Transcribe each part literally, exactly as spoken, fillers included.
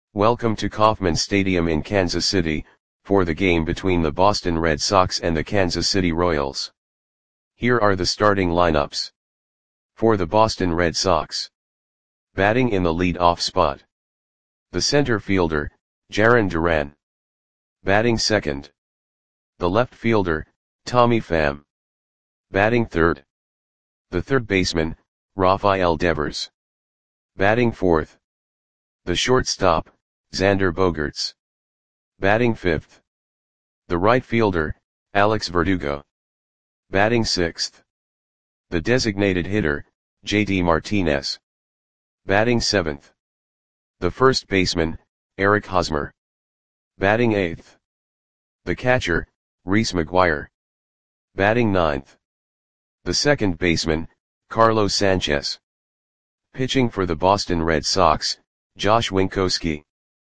Welcome to Kauffman Stadium in Kansas City, for the game between the Boston Red Sox and the Kansas City Royals. Here are the starting lineups. For the Boston Red Sox. Batting in the lead-off spot. The center fielder, Jarren Duran. Batting second. The left fielder, Tommy Pham. Batting third. The third baseman, Rafael Devers. Batting fourth. The shortstop, Xander Bogaerts. Batting fifth. The right fielder, Alex Verdugo. Batting sixth. The designated hitter, J D Martinez. Batting seventh. The first baseman, Eric Hosmer. Batting eighth. The catcher, Reese McGuire. Batting ninth. The second baseman, Carlos Sanchez. Pitching for the Boston Red Sox, Josh Winckowski.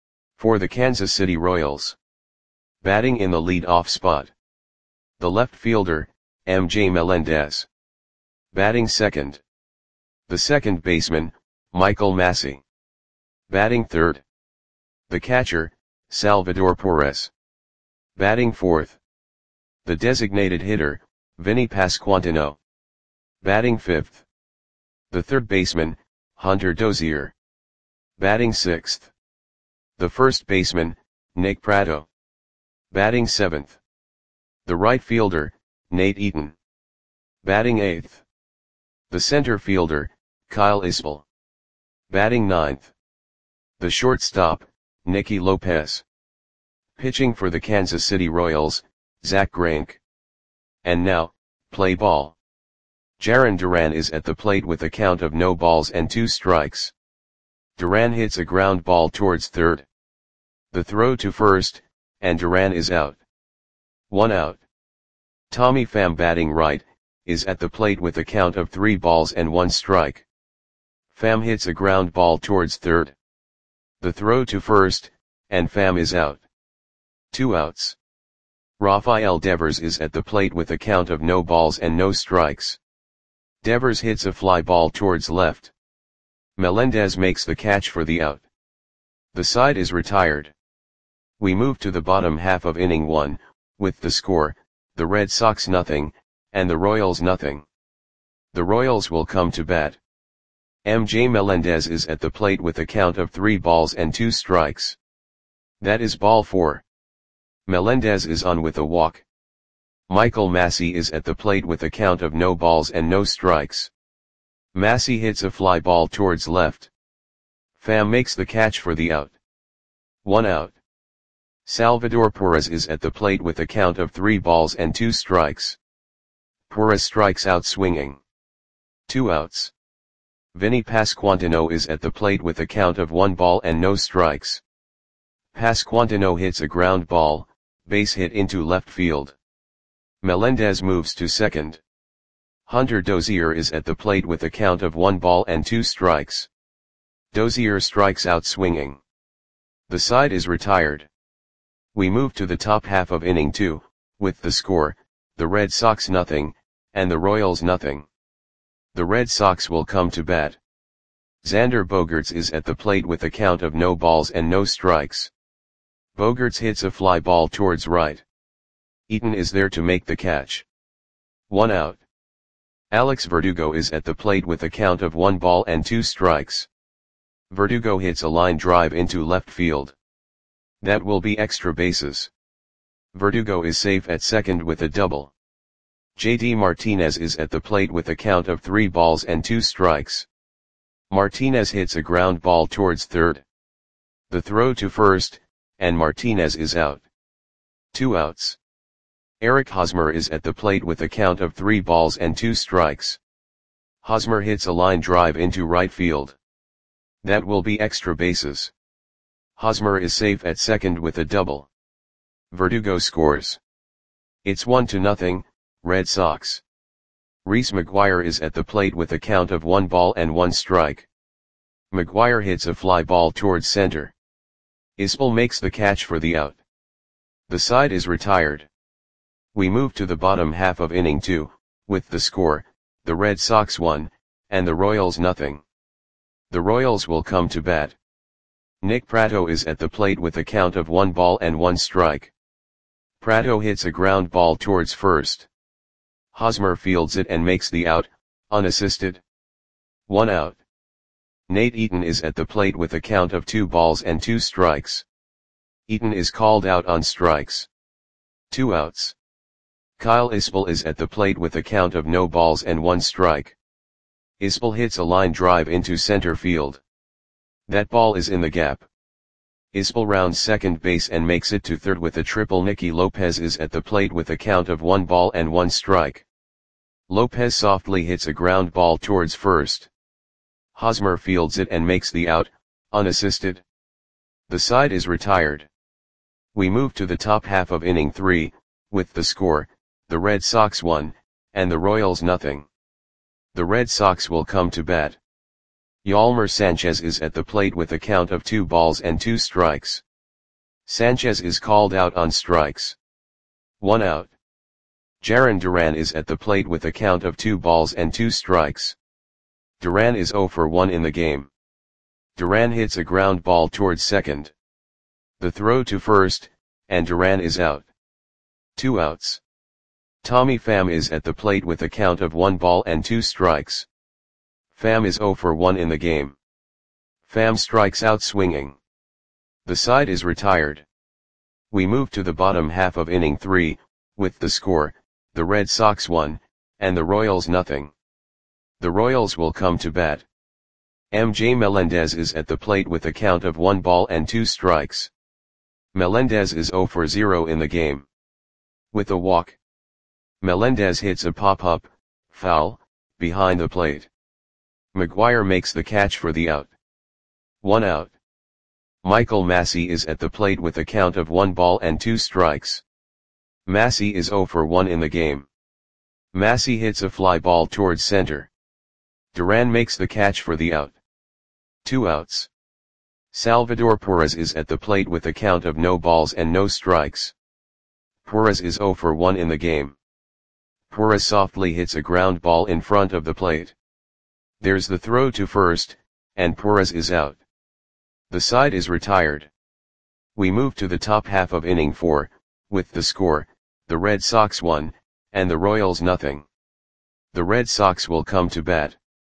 For the Kansas City Royals. Batting in the lead-off spot. The left fielder, M J Melendez. Batting second. The second baseman, Michael Massey. Batting third. The catcher, Salvador Perez. Batting fourth. The designated hitter, Vinny Pasquantino. Batting fifth. The third baseman, Hunter Dozier. Batting sixth. The first baseman, Nick Pratto. Batting seventh. The right fielder, Nate Eaton. Batting eighth. The center fielder, Kyle Isbell. Batting ninth. The shortstop, Nicky Lopez. Pitching for the Kansas City Royals, Zack Greinke. And now, play ball. Jarren Duran is at the plate with a count of no balls and two strikes. Duran hits a ground ball towards third. The throw to first, and Duran is out. One out. Tommy Pham, batting right, is at the plate with a count of three balls and one strike. Pham hits a ground ball towards third. The throw to first, and Pham is out. Two outs. Rafael Devers is at the plate with a count of no balls and no strikes. Devers hits a fly ball towards left. Melendez makes the catch for the out. The side is retired. We move to the bottom half of inning one, with the score, the Red Sox nothing, and the Royals nothing. The Royals will come to bat. M J Melendez is at the plate with a count of three balls and two strikes. That is ball four. Melendez is on with a walk. Michael Massey is at the plate with a count of no balls and no strikes. Massey hits a fly ball towards left. Pham makes the catch for the out. One out. Salvador Perez is at the plate with a count of three balls and two strikes. Perez strikes out swinging. Two outs. Vinny Pasquantino is at the plate with a count of one ball and no strikes. Pasquantino hits a ground ball, base hit into left field. Melendez moves to second. Hunter Dozier is at the plate with a count of one ball and two strikes. Dozier strikes out swinging. The side is retired. We move to the top half of inning two, with the score, the Red Sox nothing, and the Royals nothing. The Red Sox will come to bat. Xander Bogaerts is at the plate with a count of no balls and no strikes. Bogaerts hits a fly ball towards right. Eaton is there to make the catch. One out. Alex Verdugo is at the plate with a count of one ball and two strikes. Verdugo hits a line drive into left field. That will be extra bases. Verdugo is safe at second with a double. J D Martinez is at the plate with a count of three balls and two strikes. Martinez hits a ground ball towards third. The throw to first, and Martinez is out. Two outs. Eric Hosmer is at the plate with a count of three balls and two strikes. Hosmer hits a line drive into right field. That will be extra bases. Hosmer is safe at second with a double. Verdugo scores. It's one to nothing, Red Sox. Reese McGuire is at the plate with a count of one ball and one strike. McGuire hits a fly ball towards center. Isbell makes the catch for the out. The side is retired. We move to the bottom half of inning two, with the score, the Red Sox one, and the Royals nothing. The Royals will come to bat. Nick Pratto is at the plate with a count of one ball and one strike. Pratto hits a ground ball towards first. Hosmer fields it and makes the out, unassisted. One out. Nate Eaton is at the plate with a count of two balls and two strikes. Eaton is called out on strikes. Two outs. Kyle Isbell is at the plate with a count of no balls and one strike. Isbell hits a line drive into center field. That ball is in the gap. Isbell rounds second base and makes it to third with a triple. Nicky Lopez is at the plate with a count of one ball and one strike. Lopez softly hits a ground ball towards first. Hosmer fields it and makes the out, unassisted. The side is retired. We move to the top half of inning three, with the score, the Red Sox one, and the Royals nothing. The Red Sox will come to bat. Yolmer Sanchez is at the plate with a count of two balls and two strikes. Sanchez is called out on strikes. One out. Jarren Duran is at the plate with a count of two balls and two strikes. Duran is oh for one in the game. Duran hits a ground ball towards second. The throw to first, and Duran is out. Two outs. Tommy Pham is at the plate with a count of one ball and two strikes. Pham is oh for one in the game. Pham strikes out swinging. The side is retired. We move to the bottom half of inning three, with the score, the Red Sox one, and the Royals nothing. The Royals will come to bat. M J Melendez is at the plate with a count of one ball and two strikes. Melendez is oh for zero in the game. With a walk. Melendez hits a pop-up, foul, behind the plate. McGuire makes the catch for the out. One out. Michael Massey is at the plate with a count of one ball and two strikes. Massey is oh for one in the game. Massey hits a fly ball towards center. Duran makes the catch for the out. Two outs. Salvador Perez is at the plate with a count of no balls and no strikes. Perez is oh for one in the game. Perez softly hits a ground ball in front of the plate. There's the throw to first, and Perez is out. The side is retired. We move to the top half of inning four, with the score, the Red Sox one, and the Royals nothing. The Red Sox will come to bat.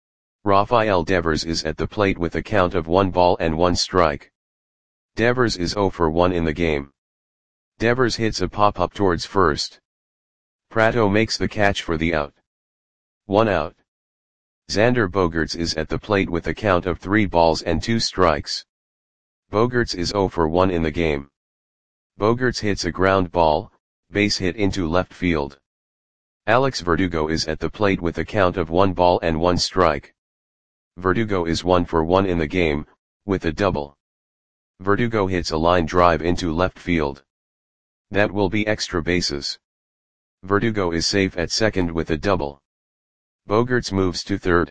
Rafael Devers is at the plate with a count of one ball and one strike. Devers is oh for one in the game. Devers hits a pop-up towards first. Pratto makes the catch for the out. One out. Xander Bogaerts is at the plate with a count of three balls and two strikes. Bogaerts is oh for one in the game. Bogaerts hits a ground ball, base hit into left field. Alex Verdugo is at the plate with a count of one ball and one strike. Verdugo is one for one in the game, with a double. Verdugo hits a line drive into left field. That will be extra bases. Verdugo is safe at second with a double. Bogaerts moves to third.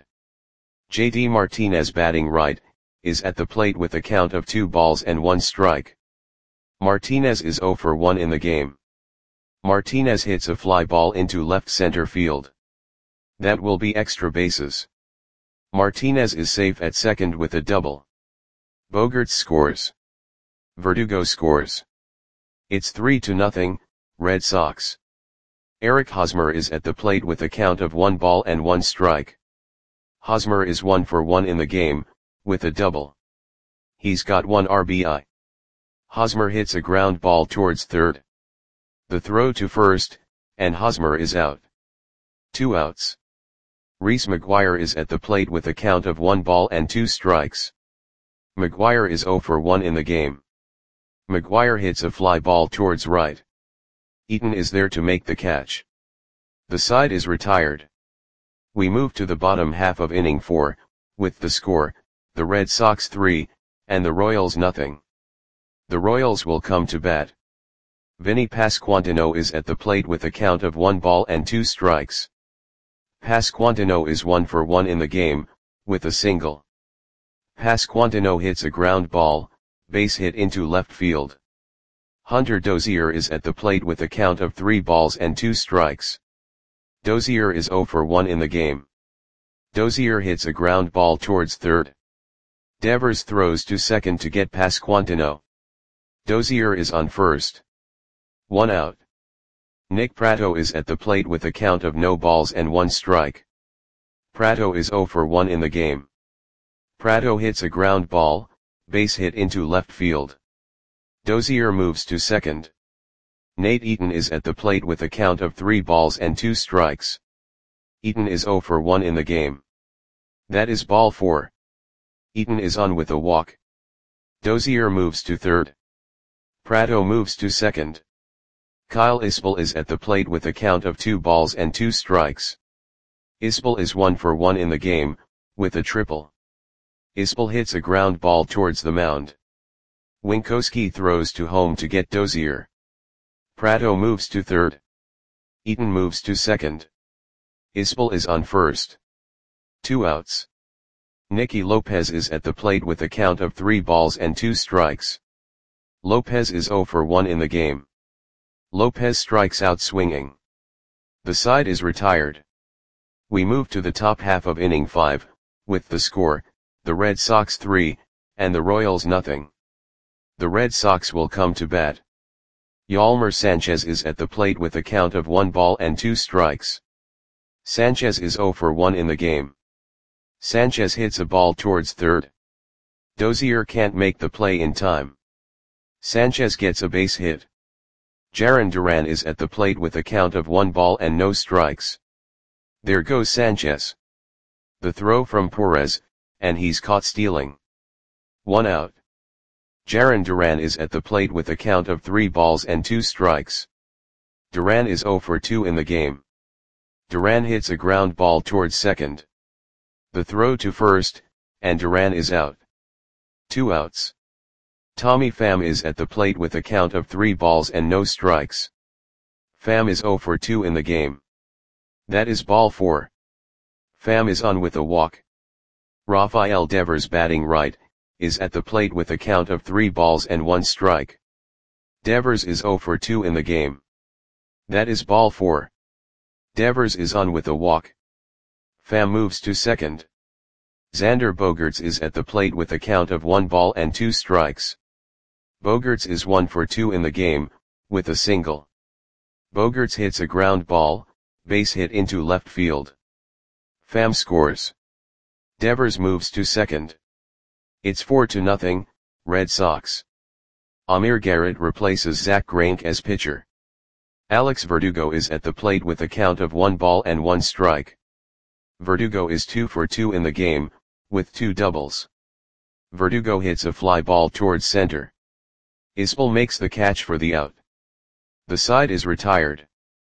J D Martinez, batting right, is at the plate with a count of two balls and one strike. Martinez is oh for one in the game. Martinez hits a fly ball into left center field. That will be extra bases. Martinez is safe at second with a double. Bogaerts scores. Verdugo scores. It's three to nothing, Red Sox. Eric Hosmer is at the plate with a count of one ball and one strike. Hosmer is one for one in the game, with a double. He's got one R B I. Hosmer hits a ground ball towards third. The throw to first, and Hosmer is out. Two outs. Reese McGuire is at the plate with a count of one ball and two strikes. McGuire is oh for one in the game. McGuire hits a fly ball towards right. Eaton is there to make the catch. The side is retired. We move to the bottom half of inning four, with the score, the Red Sox three, and the Royals nothing. The Royals will come to bat. Vinny Pasquantino is at the plate with a count of one ball and two strikes. Pasquantino is one for one in the game, with a single. Pasquantino hits a ground ball, base hit into left field. Hunter Dozier is at the plate with a count of three balls and two strikes. Dozier is oh for one in the game. Dozier hits a ground ball towards third. Devers throws to second to get Pasquantino. Dozier is on first. One out. Nick Pratto is at the plate with a count of no balls and one strike. Pratto is zero for one in the game. Pratto hits a ground ball, base hit into left field. Dozier moves to second. Nate Eaton is at the plate with a count of three balls and two strikes. Eaton is zero for one in the game. That is ball four. Eaton is on with a walk. Dozier moves to third. Pratto moves to second. Kyle Isbell is at the plate with a count of two balls and two strikes. Isbell is one for one in the game, with a triple. Isbell hits a ground ball towards the mound. Winkowski throws to home to get Dozier. Pratto moves to third. Eaton moves to second. Isbell is on first. Two outs. Nicky Lopez is at the plate with a count of three balls and two strikes. Lopez is zero for one in the game. Lopez strikes out swinging. The side is retired. We move to the top half of inning five, with the score, the Red Sox three, and the Royals nothing. The Red Sox will come to bat. Yolmer Sanchez is at the plate with a count of one ball and two strikes. Sanchez is zero for one in the game. Sanchez hits a ball towards third. Dozier can't make the play in time. Sanchez gets a base hit. Jarren Duran is at the plate with a count of one ball and no strikes. There goes Sanchez. The throw from Perez, and he's caught stealing. One out. Jarren Duran is at the plate with a count of three balls and two strikes. Duran is zero for two in the game. Duran hits a ground ball towards second. The throw to first, and Duran is out. Two outs. Tommy Pham is at the plate with a count of three balls and no strikes. Pham is zero for two in the game. That is ball four. Pham is on with a walk. Rafael Devers, batting right, is at the plate with a count of three balls and one strike. Devers is zero for two in the game. That is ball four. Devers is on with a walk. Pham moves to second. Xander Bogaerts is at the plate with a count of one ball and two strikes. Bogaerts is one for two in the game, with a single. Bogaerts hits a ground ball, base hit into left field. Pham scores. Devers moves to second. It's four to nothing, Red Sox. Amir Garrett replaces Zach Greinke as pitcher. Alex Verdugo is at the plate with a count of one ball and one strike. Verdugo is two for two in the game, with two doubles. Verdugo hits a fly ball towards center. Isbell makes the catch for the out. The side is retired.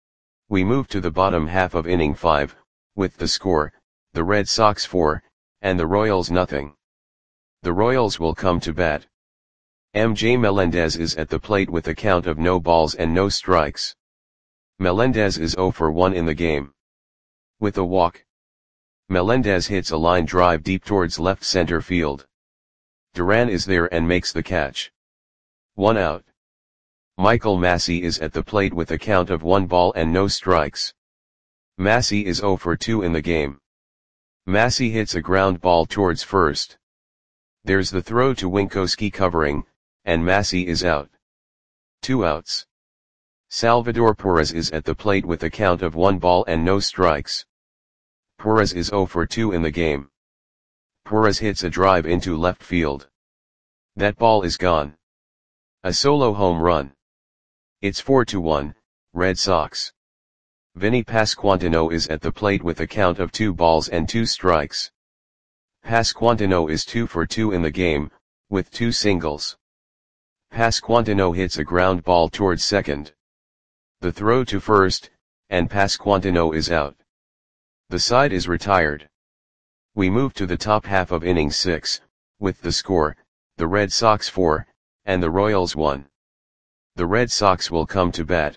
We move to the bottom half of inning five, with the score, the Red Sox four, and the Royals nothing. The Royals will come to bat. M J Melendez is at the plate with a count of no balls and no strikes. Melendez is zero for one in the game. With a walk. Melendez hits a line drive deep towards left center field. Duran is there and makes the catch. One out. Michael Massey is at the plate with a count of one ball and no strikes. Massey is zero for two in the game. Massey hits a ground ball towards first. There's the throw to Winkowski covering, and Massey is out. Two outs. Salvador Perez is at the plate with a count of one ball and no strikes. Perez is zero for two in the game. Perez hits a drive into left field. That ball is gone. A solo home run. It's four to one, Red Sox. Vinny Pasquantino is at the plate with a count of two balls and two strikes. Pasquantino is two for two in the game, with two singles. Pasquantino hits a ground ball towards second. The throw to first, and Pasquantino is out. The side is retired. We move to the top half of inning six, with the score, the Red Sox four, and the Royals one. The Red Sox will come to bat.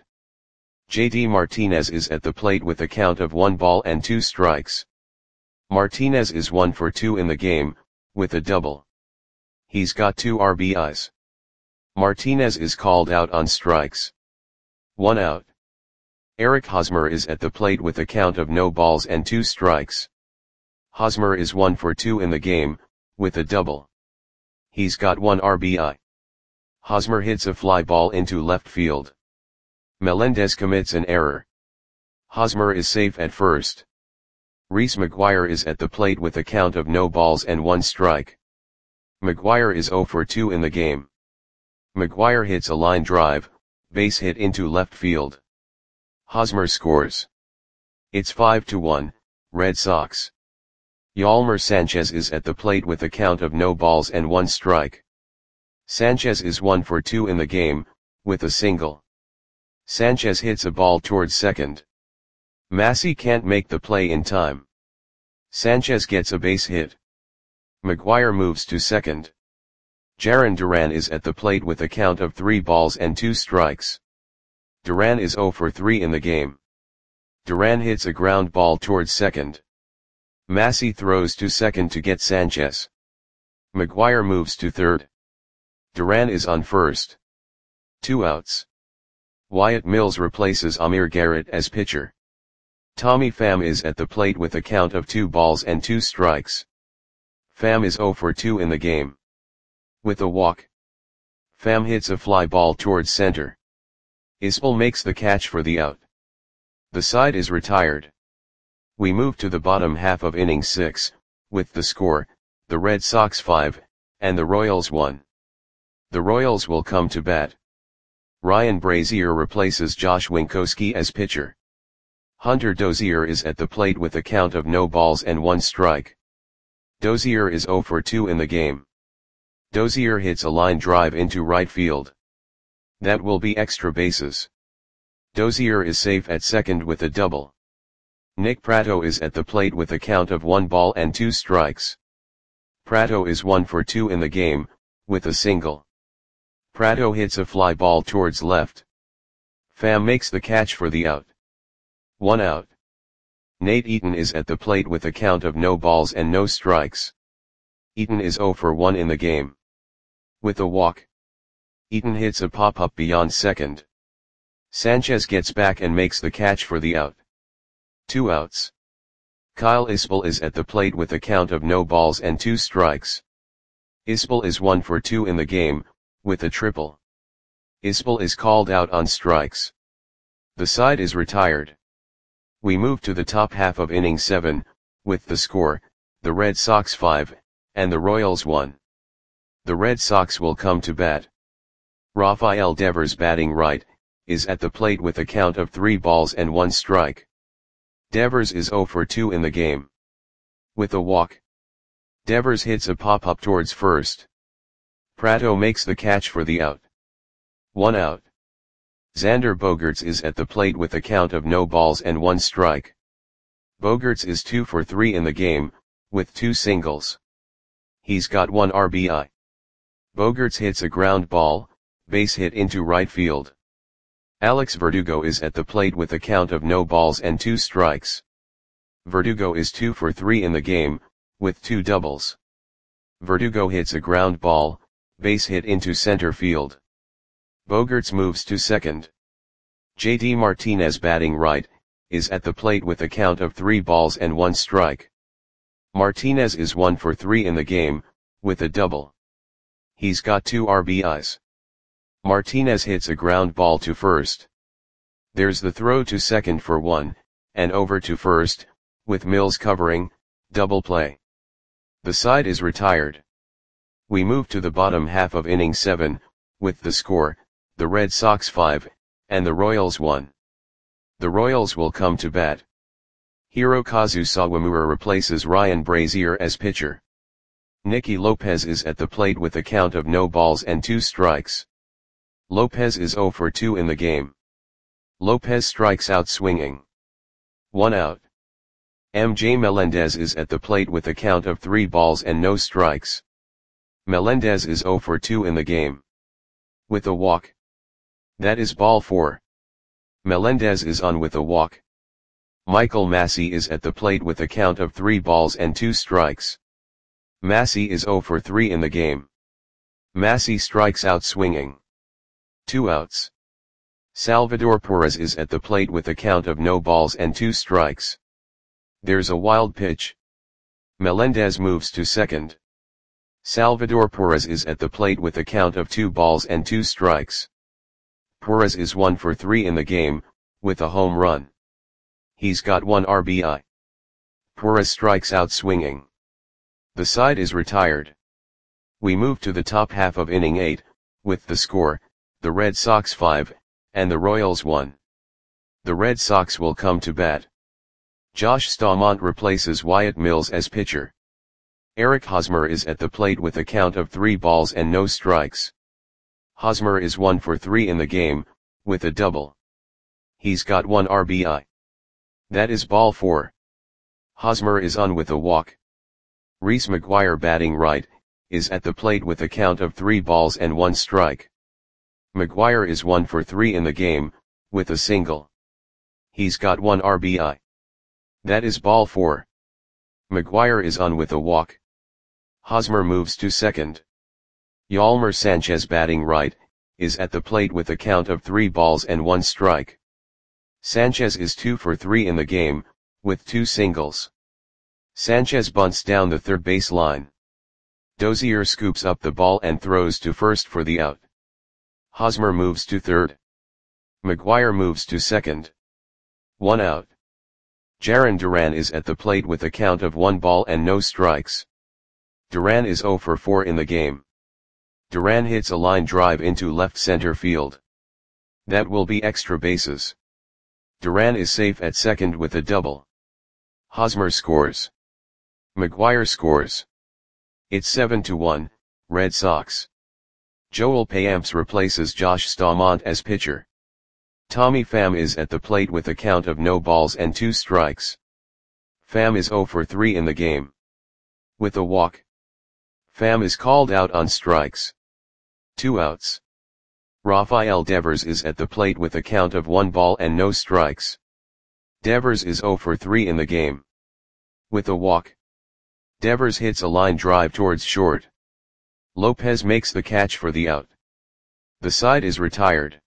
J D Martinez is at the plate with a count of one ball and two strikes. Martinez is one for two in the game, with a double. He's got two R B Is. Martinez is called out on strikes. One out. Eric Hosmer is at the plate with a count of no balls and two strikes. Hosmer is one for two in the game, with a double. He's got one R B I. Hosmer hits a fly ball into left field. Melendez commits an error. Hosmer is safe at first. Reese McGuire is at the plate with a count of no balls and one strike. McGuire is zero for two in the game. McGuire hits a line drive, base hit into left field. Hosmer scores. It's five to one, Red Sox. Yolmer Sanchez is at the plate with a count of no balls and one strike. Sanchez is one for two in the game, with a single. Sanchez hits a ball towards second. Massey can't make the play in time. Sanchez gets a base hit. McGuire moves to second. Jarren Duran is at the plate with a count of three balls and two strikes. Duran is zero for three in the game. Duran hits a ground ball towards second. Massey throws to second to get Sanchez. McGuire moves to third. Duran is on first. Two outs. Wyatt Mills replaces Amir Garrett as pitcher. Tommy Pham is at the plate with a count of two balls and two strikes. Pham is zero for two in the game. With a walk. Pham hits a fly ball towards center. Isbell makes the catch for the out. The side is retired. We move to the bottom half of inning six, with the score, the Red Sox five, and the Royals one. The Royals will come to bat. Ryan Brazier replaces Josh Winkowski as pitcher. Hunter Dozier is at the plate with a count of no balls and one strike. Dozier is zero for two in the game. Dozier hits a line drive into right field. That will be extra bases. Dozier is safe at second with a double. Nick Pratto is at the plate with a count of one ball and two strikes. Pratto is one for two in the game, with a single. Pratto hits a fly ball towards left. Pham makes the catch for the out. One out. Nate Eaton is at the plate with a count of no balls and no strikes. Eaton is zero for one in the game. With a walk. Eaton hits a pop-up beyond second. Sanchez gets back and makes the catch for the out. Two outs. Kyle Isbell is at the plate with a count of no balls and two strikes. Isbell is one for two in the game, with a triple. Isbell is called out on strikes. The side is retired. We move to the top half of inning seven, with the score, the Red Sox five, and the Royals one. The Red Sox will come to bat. Rafael Devers, batting right, is at the plate with a count of three balls and one strike. Devers is zero for two in the game. With a walk. Devers hits a pop-up towards first. Pratto makes the catch for the out. One out. Xander Bogaerts is at the plate with a count of no balls and one strike. Bogaerts is two for three in the game, with two singles. He's got one R B I. Bogaerts hits a ground ball, base hit into right field. Alex Verdugo is at the plate with a count of no balls and two strikes. Verdugo is two for three in the game, with two doubles. Verdugo hits a ground ball, base hit into center field. Bogaerts moves to second. J D Martinez, batting right, is at the plate with a count of three balls and one strike. Martinez is one for three in the game, with a double. He's got two R B Is. Martinez hits a ground ball to first. There's the throw to second for one, and over to first, with Mills covering, double play. The side is retired. We move to the bottom half of inning seven, with the score, the Red Sox five, and the Royals one. The Royals will come to bat. Hirokazu Sawamura replaces Ryan Brazier as pitcher. Nicky Lopez is at the plate with a count of no balls and two strikes. Lopez is zero for two in the game. Lopez strikes out swinging. One out. M J Melendez is at the plate with a count of three balls and no strikes. Melendez is zero for two in the game. With a walk. That is ball four. Melendez is on with a walk. Michael Massey is at the plate with a count of three balls and two strikes. Massey is zero for three in the game. Massey strikes out swinging. Two outs. Salvador Perez is at the plate with a count of no balls and two strikes. There's a wild pitch. Melendez moves to second. Salvador Perez is at the plate with a count of two balls and two strikes. Perez is one for three in the game, with a home run. He's got one R B I. Perez strikes out swinging. The side is retired. We move to the top half of inning eight, with the score, the Red Sox five, and the Royals one. The Red Sox will come to bat. Josh Staumont replaces Wyatt Mills as pitcher. Eric Hosmer is at the plate with a count of three balls and no strikes. Hosmer is one for three in the game, with a double. He's got one R B I. That is ball four. Hosmer is on with a walk. Reese McGuire, batting right, is at the plate with a count of three balls and one strike. McGuire is one for three in the game, with a single. He's got one R B I. That is ball four. McGuire is on with a walk. Hosmer moves to second. Yolmer Sanchez, batting right, is at the plate with a count of three balls and one strike. Sanchez is two for three in the game, with two singles. Sanchez bunts down the third base line. Dozier scoops up the ball and throws to first for the out. Hosmer moves to third. McGuire moves to second. One out. Jarren Duran is at the plate with a count of one ball and no strikes. Duran is zero for four in the game. Duran hits a line drive into left center field. That will be extra bases. Duran is safe at second with a double. Hosmer scores. McGuire scores. It's seven to one, Red Sox. Joel Payamps replaces Josh Staumont as pitcher. Tommy Pham is at the plate with a count of no balls and two strikes. Pham is zero for three in the game. With a walk. Pham is called out on strikes. Two outs. Rafael Devers is at the plate with a count of one ball and no strikes. Devers is zero for three in the game. With a walk. Devers hits a line drive towards short. Lopez makes the catch for the out. The side is retired.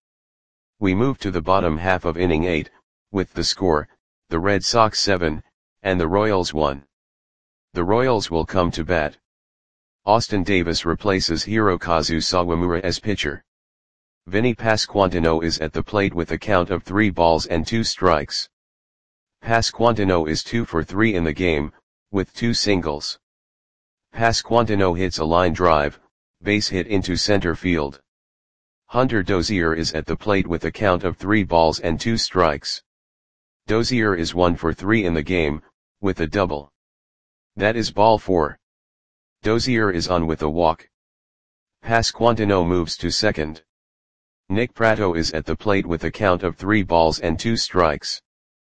We move to the bottom half of inning eight, with the score, the Red Sox seven, and the Royals one. The Royals will come to bat. Austin Davis replaces Hirokazu Sawamura as pitcher. Vinny Pasquantino is at the plate with a count of three balls and two strikes. Pasquantino is two for three in the game, with two singles. Pasquantino hits a line drive, base hit into center field. Hunter Dozier is at the plate with a count of three balls and two strikes. Dozier is one for three in the game, with a double. That is ball four. Dozier is on with a walk. Pasquantino moves to second. Nick Pratto is at the plate with a count of three balls and two strikes.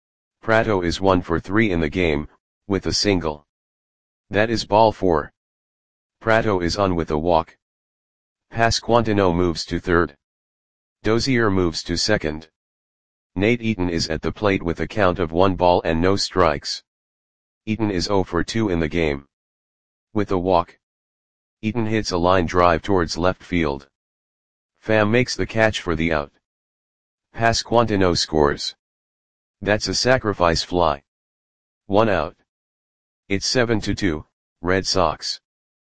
Pratto is one for three in the game, with a single. That is ball four. Pratto is on with a walk. Pasquantino moves to third. Dozier moves to second. Nate Eaton is at the plate with a count of one ball and no strikes. Eaton is zero for two in the game. With a walk. Eaton hits a line drive towards left field. Pham makes the catch for the out. Pasquantino scores. That's a sacrifice fly. One out. It's seven to two, Red Sox.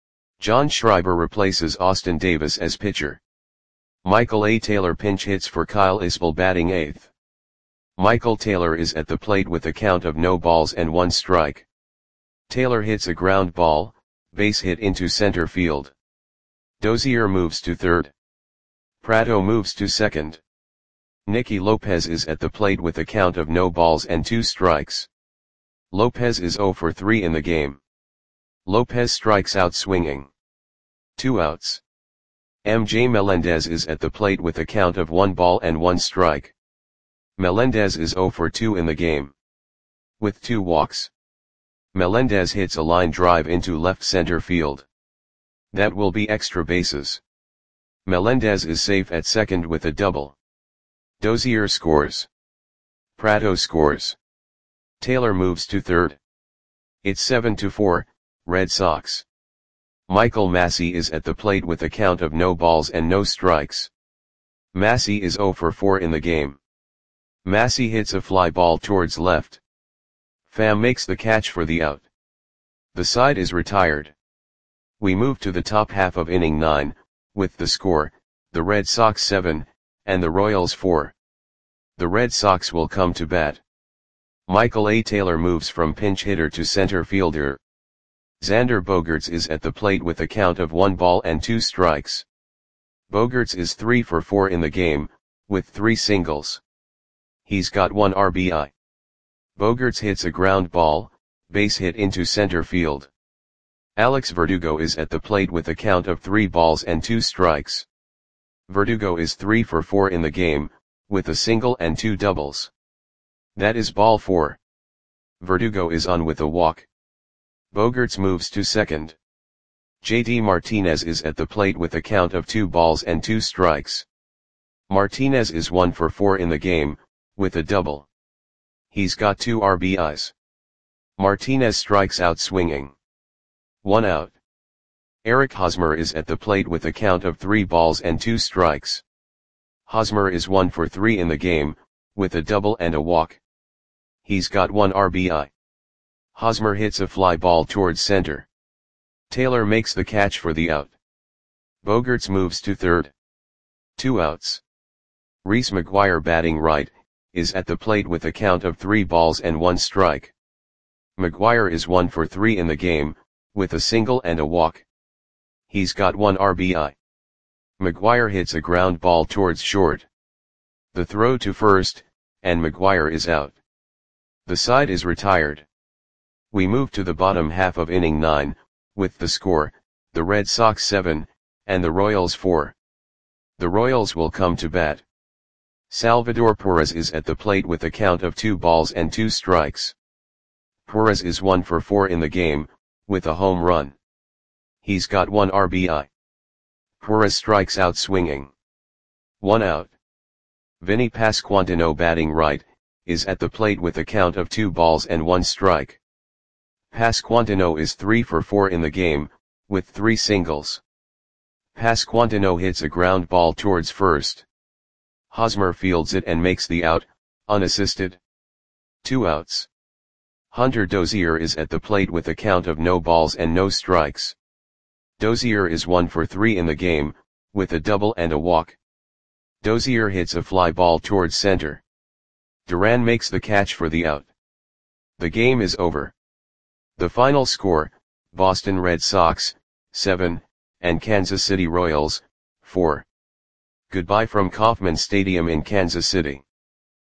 John Schreiber replaces Austin Davis as pitcher. Michael A. Taylor pinch hits for Kyle Isbell, batting eighth. Michael Taylor is at the plate with a count of no balls and one strike. Taylor hits a ground ball, base hit into center field. Dozier moves to third. Pratto moves to second. Nicky Lopez is at the plate with a count of no balls and two strikes. Lopez is zero for three in the game. Lopez strikes out swinging. Two outs. M J Melendez is at the plate with a count of one ball and one strike. Melendez is zero for two in the game. With two walks. Melendez hits a line drive into left center field. That will be extra bases. Melendez is safe at second with a double. Dozier scores. Pratto scores. Taylor moves to third. It's seven to four, Red Sox. Michael Massey is at the plate with a count of no balls and no strikes. Massey is zero for four in the game. Massey hits a fly ball towards left. Pham makes the catch for the out. The side is retired. We move to the top half of inning nine, with the score, the Red Sox seven, and the Royals four. The Red Sox will come to bat. Michael A. Taylor moves from pinch hitter to center fielder. Xander Bogaerts is at the plate with a count of one ball and two strikes. Bogaerts is three for four in the game, with three singles. He's got one R B I. Bogaerts hits a ground ball, base hit into center field. Alex Verdugo is at the plate with a count of three balls and two strikes. Verdugo is three for four in the game, with a single and two doubles. That is ball four. Verdugo is on with a walk. Bogaerts moves to second. J D Martinez is at the plate with a count of two balls and two strikes. Martinez is one for four in the game, with a double. He's got two R B Is. Martinez strikes out swinging. One out. Eric Hosmer is at the plate with a count of three balls and two strikes. Hosmer is one for three in the game, with a double and a walk. He's got one R B I. Hosmer hits a fly ball towards center. Taylor makes the catch for the out. Bogaerts moves to third. Two outs. Reese McGuire, batting right, is at the plate with a count of three balls and one strike. McGuire is one for three in the game, with a single and a walk. He's got one R B I. McGuire hits a ground ball towards short. The throw to first, and McGuire is out. The side is retired. We move to the bottom half of inning nine, with the score, the Red Sox seven, and the Royals four. The Royals will come to bat. Salvador Perez is at the plate with a count of two balls and two strikes. Perez is one for four in the game, with a home run. He's got one R B I. Perez strikes out swinging. One out. Vinny Pasquantino, batting right, is at the plate with a count of two balls and one strike. Pasquantino is three for four in the game, with three singles. Pasquantino hits a ground ball towards first. Hosmer fields it and makes the out, unassisted. Two outs. Hunter Dozier is at the plate with a count of no balls and no strikes. Dozier is one for three in the game, with a double and a walk. Dozier hits a fly ball towards center. Duran makes the catch for the out. The game is over. The final score, Boston Red Sox, seven, and Kansas City Royals, four. Goodbye from Kauffman Stadium in Kansas City.